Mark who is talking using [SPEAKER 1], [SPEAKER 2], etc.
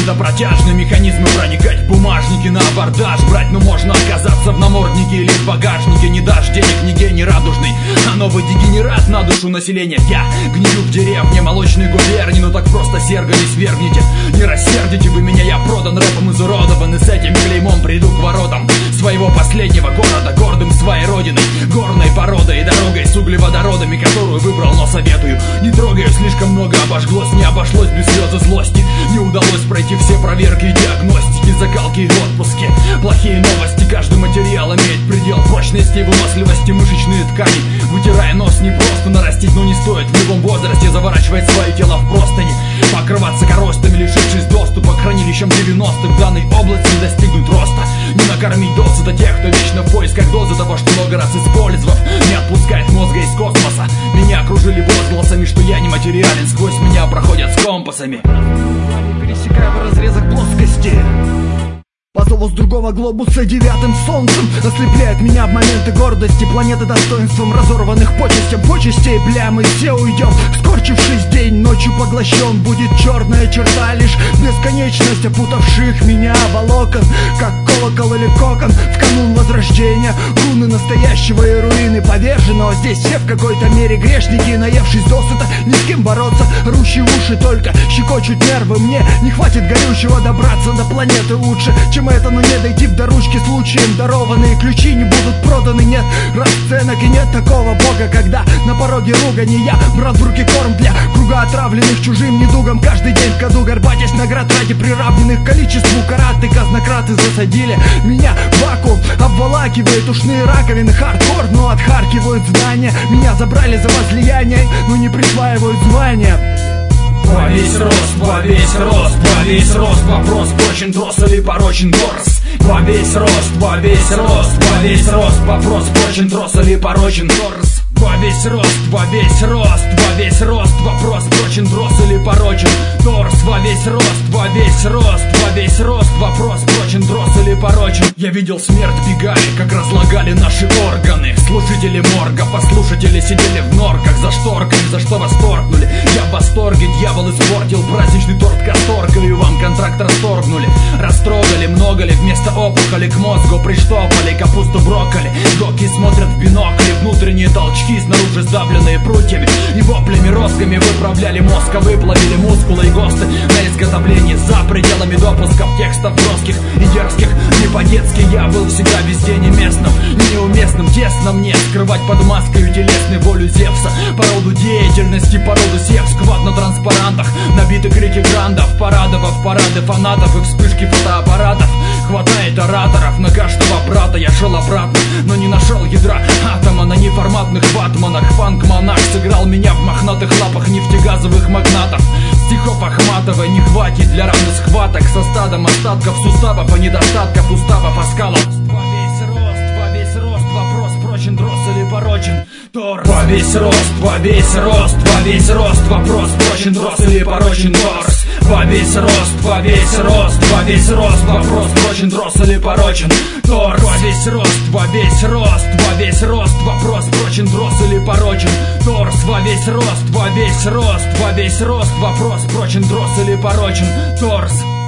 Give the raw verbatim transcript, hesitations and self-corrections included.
[SPEAKER 1] да протяжные механизмы проникать в бумажники на абордаж брать. Но можно оказаться в наморднике или в багажнике. Не дашь денег ни гений радужный, а новый дегенерат на душу населения. Я гнию в деревне молочной губернии, но так просто серго не свергните. Не рассердите вы меня, я продан, рэпом изуродован, и с этим клеймом приду к воротам своего последнего города, гордым своей родиной, горной породой и дорогой с углеводородами, которую выбрал, но советую не трогаю. Слишком много обожглось, не обошлось без слез и злости. Не удалось пройти все проверки и диагностики, закалки и отпуски. Плохие новости, каждый материал имеет предел прочности и выносливости. Мышечные ткани, вытирая нос, не просто нарастить, но не стоит в любом возрасте заворачивать свое тело в простыни, покрываться коростами, лишившись доступа к хранилищам девяностых. В данной области не достигнуть роста, не накормить досыта тех, кто вечно в поисках дозы того, что много раз использовав, не отпускает мозга из космоса. Меня окружили возгласами, что я нематериален, сквозь меня проходят с компасами, пересекая в разрезах плоскости. По зову с другого глобуса девятым солнцем ослепляет меня в моменты гордости. Планеты достоинством разорванных почестям почестей. Бля, мы все уйдем, скорчившись день, ночью поглощен. Будет черная черта, лишь бесконечность опутавших меня волокон, как колокол или кокон в канун возрождения. Руны настоящего и руины поверженного. Здесь все в какой-то мере грешники, наевшись досыта, ни с кем бороться. Рущие уши только щекочут нервы. Мне не хватит горючего добраться до планеты лучше, чем это, но не дойти до ручки случаем. Дарованные ключи не будут проданы, нет расценок и нет такого бога, когда на пороге ругани. Я брал в руки корм для круга отравленных чужим недугом. Каждый день в году горбатясь наград ради приравненных количеству карат. И казнократы засадили меня в вакуум, обволакивает ушные раковины. Хардкор, но отхаркивают здания. Меня забрали за возлияние, но не присваивают звания. Во весь рост, во весь рост, во весь рост. Вопрос, прочен трос или порочен торс. Во весь рост, во весь рост, во весь рост. Вопрос, прочен трос или порочен торс. Во весь рост, во весь рост, во весь рост. Вопрос, прочен трос или порочен торс. Во весь рост, во весь рост, во весь рост. Вопрос, прочен трос или порочен. Я видел смерть, бегали, как разлагали наши органы. Служители морга, послушатели сидели в норках за шторками, за что восторгнули. Я в восторге, дьявол испортил праздничный торт касторкой. Вам контракт расторгнули, растрогали. Много ли вместо опухоли к мозгу приштопали капусту, брокколи. Гоки смотрят в бинокли, внутренние толчки снаружи сдавленные прутьями и воплями розгами выправляли мозг, а выплавили мускулы и ГОСТы на изготовление за пределами допусков текстов жестких и дерзких. Не по-детски я был всегда везде неместным и неуместным. Тесно мне скрывать под маской телесной волю Зевса. По роду деятельности, по роду сев сквад на транспарантах, набиты крики грандов, парадов, парады фанатов и вспышки фотоаппаратов. Хватает ораторов на каждого брата. Я шел обратно, но не нашел ядра атома на неформатных ватманах. Фанк-монах сыграл меня в мохнатых лапах нефтегазовых магнатов. Стихов Ахматова не хватит для равных схваток со стадом остатков суставов и недостатков уставов оскалов. Во весь рост, во весь рост. Вопрос, прочен трос или порочен торс. Во весь рост, во весь рост, во весь рост. Вопрос, прочен трос или порочен торс. Во весь рост, во весь рост, во весь рост. Вопрос, прочен трос или порочен торс. Во весь рост, во весь рост, во весь рост. Вопрос, прочен трос или порочен торс. Во весь рост, во весь рост, во весь рост. Вопрос, прочен трос или порочен торс.